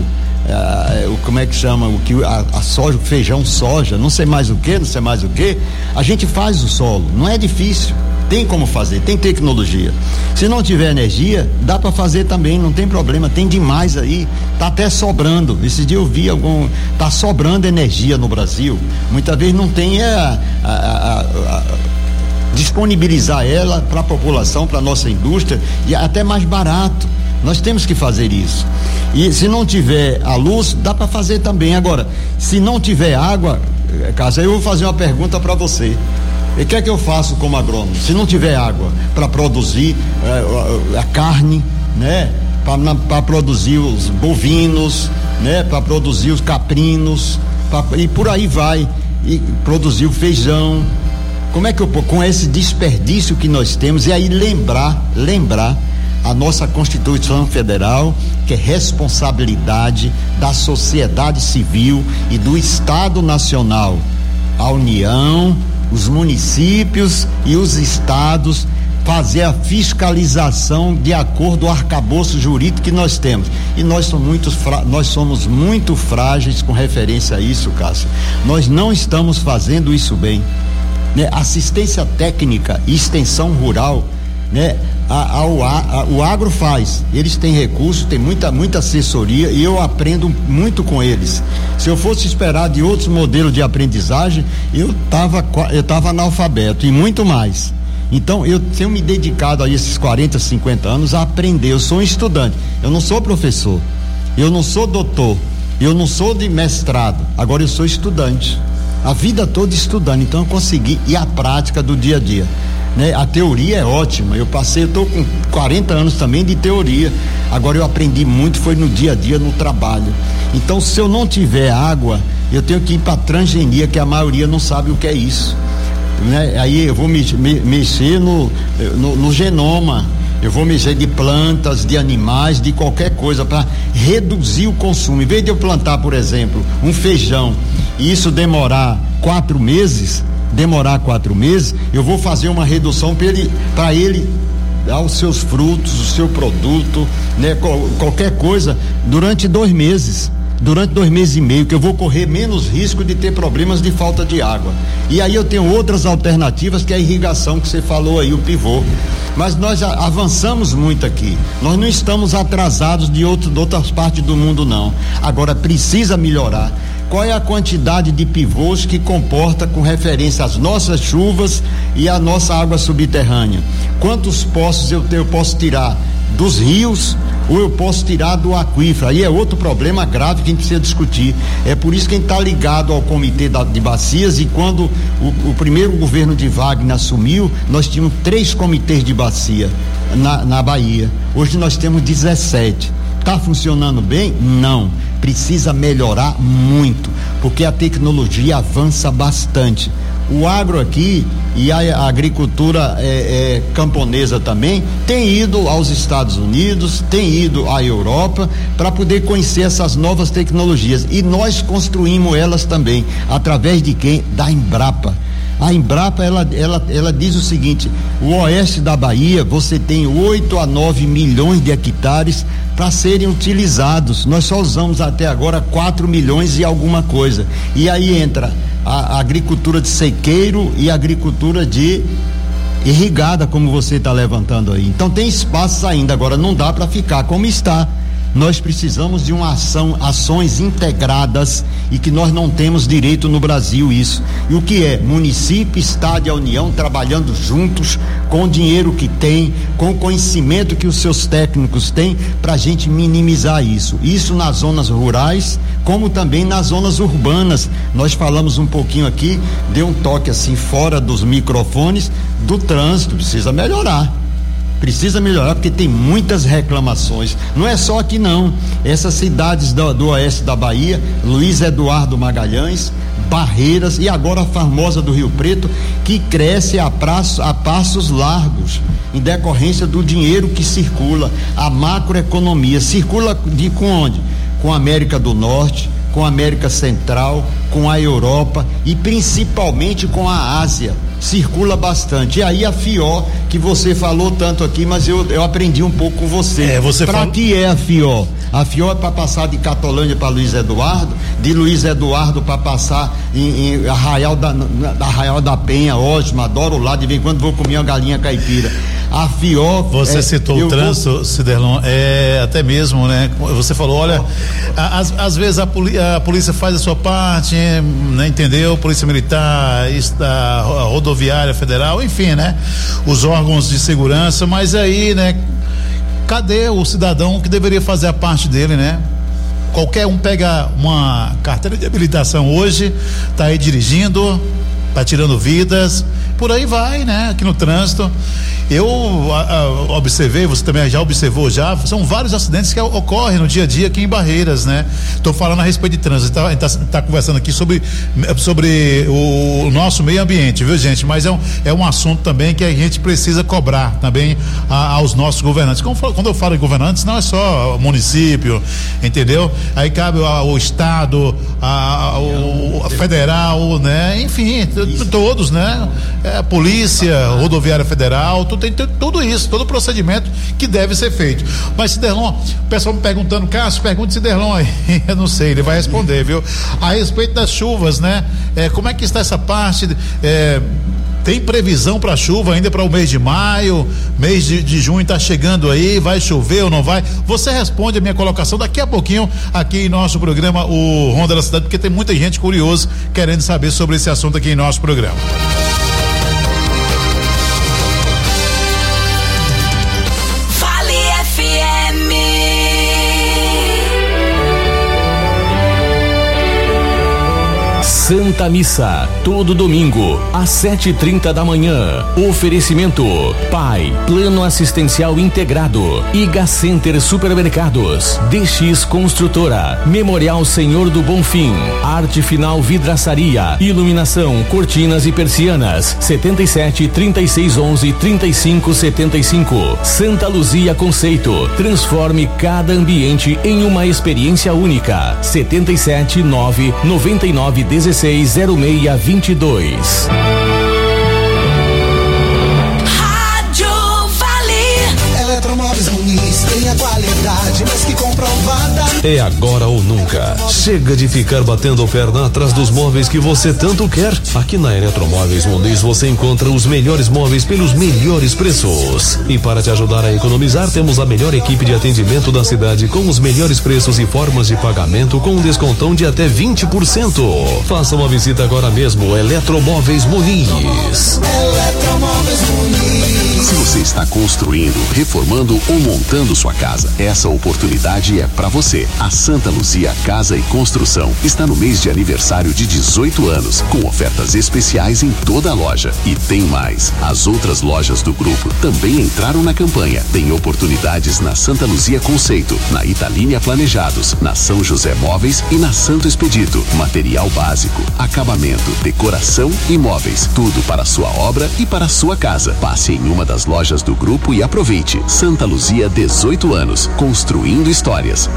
Speaker 20: ah, como é que chama? O que a, a soja, o feijão, soja, não sei mais o que, não sei mais o que. A gente faz o solo, não é difícil. Tem como fazer, tem tecnologia. Se não tiver energia, dá para fazer também, não tem problema, tem demais aí, tá até sobrando. Esse dia eu vi algum, tá sobrando energia no Brasil. Muitas vezes não tem a, a, a, a disponibilizar ela para a população, para nossa indústria, e até mais barato. Nós temos que fazer isso. E se não tiver a luz, dá para fazer também. Agora, se não tiver água, Cássia, eu vou fazer uma pergunta para você. E o que é que eu faço como agrônomo? Se não tiver água para produzir é, a carne, né? Para produzir os bovinos, né? Para produzir os caprinos, pra, e por aí vai, e produzir o feijão. Como é que eu, com esse desperdício que nós temos, e aí lembrar, lembrar a nossa Constituição Federal, que é responsabilidade da sociedade civil e do Estado Nacional, a União, os municípios e os estados, fazer a fiscalização de acordo com o arcabouço jurídico que nós temos. E nós somos muito, nós somos muito frágeis com referência a isso, Cássio. Nós não estamos fazendo isso bem, né? Assistência técnica e extensão rural, né? A, a, a, a, o agro faz, eles têm recursos, tem muita, muita assessoria, e eu aprendo muito com eles. Se eu fosse esperar de outros modelos de aprendizagem, eu tava, eu tava analfabeto e muito mais. Então eu tenho me dedicado a esses quarenta, cinquenta anos a aprender. Eu sou um estudante, eu não sou professor, eu não sou doutor, eu não sou de mestrado, agora eu sou estudante, a vida toda estudando. Então eu consegui, e a prática do dia a dia, né? A teoria é ótima, eu passei, eu tô com quarenta anos também de teoria, agora eu aprendi muito, foi no dia a dia, no trabalho. Então, se eu não tiver água, eu tenho que ir para transgenia, que a maioria não sabe o que é isso, né? Aí eu vou me, me, mexer no, no, no genoma, eu vou mexer de plantas, de animais, de qualquer coisa, para reduzir o consumo. Em vez de eu plantar, por exemplo, um feijão e isso demorar quatro meses, demorar quatro meses, eu vou fazer uma redução para ele, para ele dar os seus frutos, o seu produto, né? Qual, qualquer coisa durante dois meses, durante dois meses e meio, que eu vou correr menos risco de ter problemas de falta de água. E aí eu tenho outras alternativas, que é a irrigação, que você falou aí, o pivô. Mas nós avançamos muito aqui, nós não estamos atrasados de, outro, de outras partes do mundo, não. Agora precisa melhorar. Qual é a quantidade de pivôs que comporta com referência às nossas chuvas e à nossa água subterrânea? Quantos poços eu, eu posso tirar dos rios, ou eu posso tirar do aquífero? Aí é outro problema grave que a gente precisa discutir. É por isso que a gente está ligado ao comitê da, de bacias, e quando o, o primeiro governo de Wagner assumiu, nós tínhamos três comitês de bacia na, na Bahia. Hoje nós temos dezessete. Está funcionando bem? Não. Precisa melhorar muito, porque a tecnologia avança bastante. O agro aqui e a, a agricultura é, é, camponesa também tem ido aos Estados Unidos, tem ido à Europa para poder conhecer essas novas tecnologias, e nós construímos elas também através de quem? Da Embrapa. A Embrapa, ela, ela, ela diz o seguinte: o oeste da Bahia, você tem oito a nove milhões de hectares para serem utilizados. Nós só usamos até agora quatro milhões e alguma coisa. E aí entra a, a agricultura de sequeiro e a agricultura de irrigada, como você está levantando aí. Então tem espaços ainda, agora não dá para ficar como está. Nós precisamos de uma ação, ações integradas, e que nós não temos direito no Brasil isso. E o que é? Município, Estado e a União trabalhando juntos, com o dinheiro que tem, com o conhecimento que os seus técnicos têm, para a gente minimizar isso. Isso nas zonas rurais, como também nas zonas urbanas. Nós falamos um pouquinho aqui, deu um toque assim fora dos microfones, do trânsito, precisa melhorar. Precisa melhorar porque tem muitas reclamações. Não é só aqui não. Essas cidades do, do oeste da Bahia, Luiz Eduardo Magalhães, Barreiras e agora a famosa do Rio Preto, que cresce a, prazo, a passos largos, em decorrência do dinheiro que circula. A macroeconomia circula de com onde? Com a América do Norte, com a América Central, com a Europa e principalmente com a Ásia. Circula bastante. E aí a FIO, que você falou tanto aqui, mas eu, eu aprendi um pouco com você.
Speaker 2: É, você
Speaker 20: Para
Speaker 2: fala...
Speaker 20: que é a FIO? A FIO é para passar de Catolândia para Luiz Eduardo, de Luiz Eduardo para passar em, em Arraial da, na, Arraial da Penha, ótimo, adoro lá, de vez em quando vou comer uma galinha caipira. A FIO.
Speaker 2: Você
Speaker 20: é,
Speaker 2: citou o trânsito, vou... Ciderlon, é até mesmo, né? Você falou, olha, às, às vezes a, poli, a polícia faz a sua parte, né? Entendeu? Polícia Militar, a, a Rodoviária Federal, enfim, né? Os órgãos de segurança, mas aí, né? Cadê o cidadão que deveria fazer a parte dele, né? Qualquer um pega uma carteira de habilitação hoje, tá aí dirigindo, tá tirando vidas, por aí vai, né? Aqui no trânsito. Eu a, a, observei, você também já observou já, são vários acidentes que ocorrem no dia a dia aqui em Barreiras, né? Tô falando a respeito de trânsito, tá, a gente tá, tá conversando aqui sobre, sobre o, o nosso meio ambiente, viu, gente? Mas é um, é um assunto também que a gente precisa cobrar também a, aos nossos governantes. Como, quando eu falo em governantes, não é só o município, entendeu? Aí cabe ao Estado, a, o a federal, né? Enfim, todos, né? É, a polícia, rodoviária federal, tudo, tem, tem tudo isso, todo o procedimento que deve ser feito. Mas Ciderlon, o pessoal me perguntando, Cássio, pergunte Ciderlon aí, eu não sei, ele vai responder, viu? A respeito das chuvas, né? É, como é que está essa parte? É, tem previsão para chuva ainda para o mês de maio, mês de, de junho está chegando aí, vai chover ou não vai? Você responde a minha colocação daqui a pouquinho aqui em nosso programa, o Ronda da Cidade, porque tem muita gente curiosa querendo saber sobre esse assunto aqui em nosso programa.
Speaker 15: Santa Missa, todo domingo, às sete e trinta da manhã. Oferecimento: Pai, Plano Assistencial Integrado, Iga Center Supermercados, D X Construtora, Memorial Senhor do Bonfim, Arte Final Vidraçaria, Iluminação, Cortinas e Persianas, setenta e sete, trinta e seis, onze, trinta e cinco, setenta e cinco. Santa Luzia Conceito, transforme cada ambiente em uma experiência única. setenta e sete, nove, noventa e nove, dezesseis, zero seis, vinte e dois.
Speaker 3: Rádio Vale. Eletromóveis Muniz tem a qualidade mais que comprovada.
Speaker 19: É agora ou nunca. Chega de ficar batendo perna atrás dos móveis que você tanto quer. Aqui na Eletromóveis Muniz você encontra os melhores móveis pelos melhores preços. E para te ajudar a economizar, temos a melhor equipe de atendimento da cidade com os melhores preços e formas de pagamento com um descontão de até vinte por cento. Faça uma visita agora mesmo. Eletromóveis Muniz.
Speaker 21: Eletromóveis Muniz. Se você está construindo, reformando ou montando sua casa, essa oportunidade é para você. A Santa Luzia Casa e Construção está no mês de aniversário de dezoito anos, com ofertas especiais em toda a loja. E tem mais, as outras lojas do grupo também entraram na campanha. Tem oportunidades na Santa Luzia Conceito, na Italínia Planejados, na São José Móveis e na Santo Expedito. Material básico, acabamento, decoração e móveis, tudo para a sua obra e para a sua casa. Passe em uma das lojas do grupo e aproveite. Santa Luzia, dezoito anos, construindo histórias. Ofertas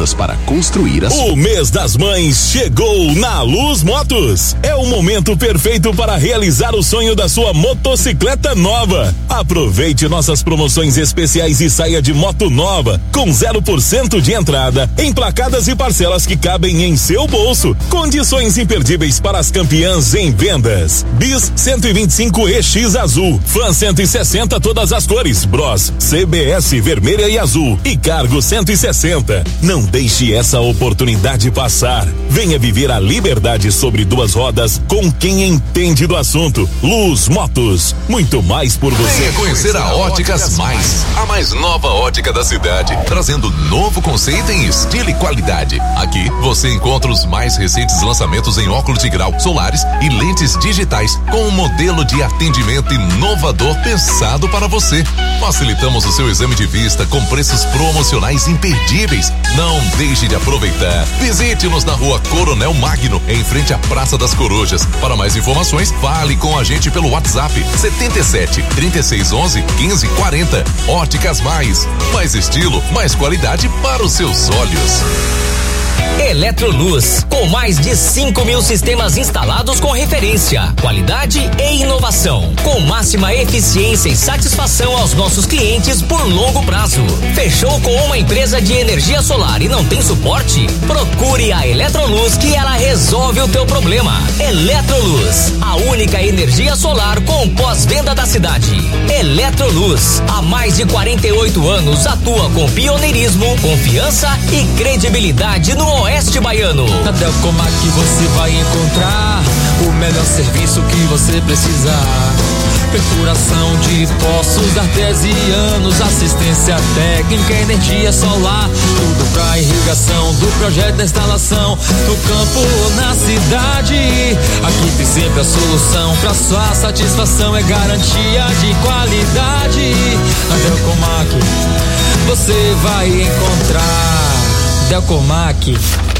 Speaker 21: roupas para construir a sua.
Speaker 8: O mês das mães chegou na Luz Motos. É o momento perfeito para realizar o sonho da sua motocicleta nova. Aproveite nossas promoções especiais e saia de moto nova com zero por cento de entrada, emplacadas e parcelas que cabem em seu bolso. Condições imperdíveis para as campeãs em vendas. Bis cento e vinte e cinco E X azul, Fan cento e sessenta todas as cores, Bros, C B S vermelha e azul e Cargo cento e sessenta. Não deixe essa oportunidade passar. Venha viver a liberdade sobre duas rodas com quem entende do assunto. Luz Motos, muito mais por você.
Speaker 18: Venha conhecer a Óticas Mais, a mais nova ótica da cidade, trazendo novo conceito em estilo e qualidade. Aqui você encontra os mais recentes lançamentos em óculos de grau, solares e lentes digitais, com um modelo de atendimento inovador pensado para você. Facilitamos o seu exame de vista com preços promocionais imperdíveis. Não deixe de aproveitar. Visite-nos na rua Coronel Magno, em frente à Praça das Corujas. Para mais informações, fale com a gente pelo WhatsApp setenta e sete, trinta e seis, onze, quinze, quarenta. Óticas Mais. Mais estilo, mais qualidade para os seus olhos.
Speaker 1: Eletroluz, com mais de cinco mil sistemas instalados com referência, qualidade e inovação, com máxima eficiência e satisfação aos nossos clientes por longo prazo. Fechou com uma empresa de energia solar e não tem suporte? Procure a Eletroluz que ela resolve o teu problema. Eletroluz, a única energia solar com pós-venda da cidade. Eletroluz, há mais de quarenta e oito anos atua com pioneirismo, confiança e credibilidade no Oeste Baiano.
Speaker 16: Na Delcomac você vai encontrar o melhor serviço que você precisar. Perfuração de poços artesianos, assistência técnica, energia solar, tudo pra irrigação, do projeto da instalação, no campo ou na cidade. Aqui tem sempre a solução, pra sua satisfação é garantia de qualidade. Na Delcomac você vai encontrar Delcomac.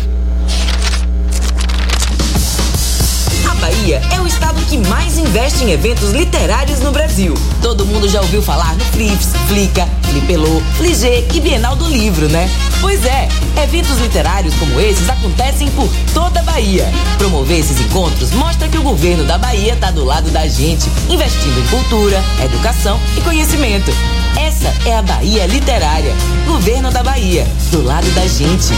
Speaker 26: A Bahia é o estado que mais investe em eventos literários no Brasil. Todo mundo já ouviu falar no Flips, Flica, Flipelô, Fligê e Bienal do Livro, né? Pois é, eventos literários como esses acontecem por toda a Bahia. Promover esses encontros mostra que o governo da Bahia está do lado da gente, investindo em cultura, educação e conhecimento. Essa é a Bahia Literária. Governo da Bahia, do lado da gente.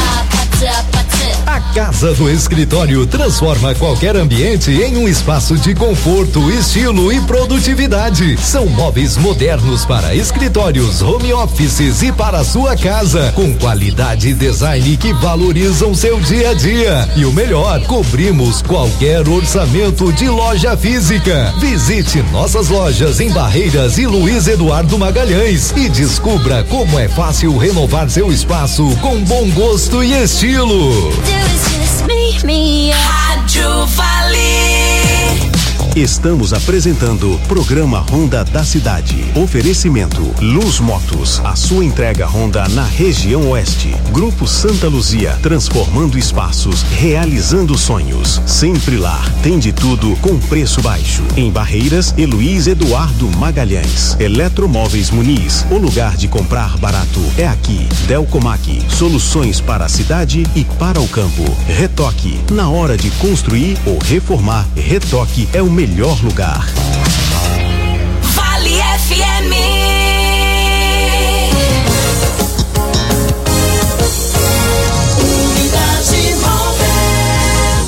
Speaker 5: A Casa do Escritório transforma qualquer ambiente em um espaço de conforto, estilo e produtividade. São móveis modernos para escritórios, home offices e para a sua casa, com qualidade e design que valorizam seu dia a dia. E o melhor, cobrimos qualquer orçamento de loja física. Visite nossas lojas em Barreiras e Luiz Eduardo Magalhães e descubra como é fácil renovar seu espaço com bom gosto e estilo.
Speaker 3: Rádio Vale.
Speaker 4: Estamos apresentando Programa Honda da Cidade. Oferecimento Luz Motos, a sua entrega Honda na região oeste. Grupo Santa Luzia, transformando espaços, realizando sonhos. Sempre lá, tem de tudo com preço baixo. Em Barreiras e Luiz Eduardo Magalhães. Eletromóveis Muniz, o lugar de comprar barato é aqui. Delcomac, soluções para a cidade e para o campo. Retoque, na hora de construir ou reformar, Retoque é o melhor melhor lugar.
Speaker 3: Vale F M. Unidade móvel.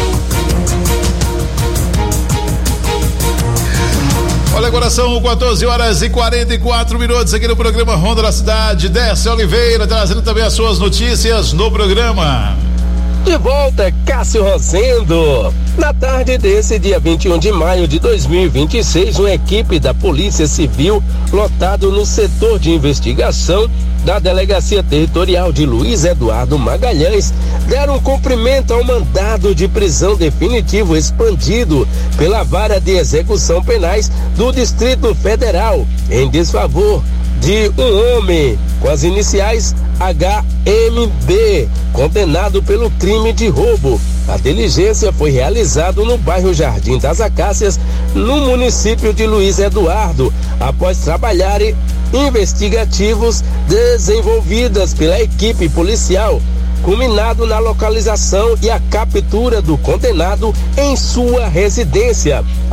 Speaker 2: Olha, agora são quatorze horas e quarenta e quatro minutos aqui no programa Honda da Cidade. Décio Oliveira trazendo também as suas notícias no programa.
Speaker 6: De volta, Cássio Rosendo. Na tarde desse dia vinte e um de maio de dois mil e vinte e seis, uma equipe da Polícia Civil, lotado no setor de investigação da Delegacia Territorial de Luiz Eduardo Magalhães, deram cumprimento ao mandado de prisão definitivo expandido pela Vara de Execução Penais do Distrito Federal, em desfavor de um homem com as iniciais H M B, condenado pelo crime de roubo. A diligência foi realizada no bairro Jardim das Acácias, no município de Luiz Eduardo, após trabalharem investigativos desenvolvidas pela equipe policial, culminado na localização e a captura do condenado em sua residência.